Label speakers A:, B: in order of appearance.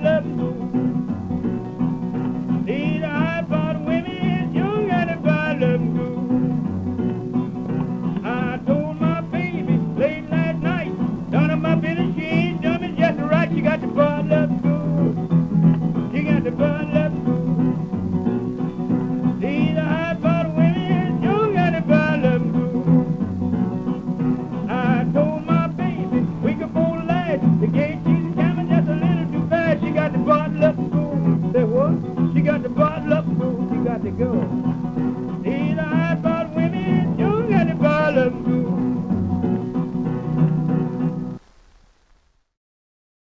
A: bottle up and go. These high-bought women, you got to bottle up and go. I told my baby late last night, none of my business, she ain't done me just right. She got to bottle up and go. She got to bottle up and go. These high-bought women, you got to bottle up and go. I told my baby we could both last. The gate she's coming just a little too fast. She got to bottle up and go. Say what? She got to bottle up and go. She got to go.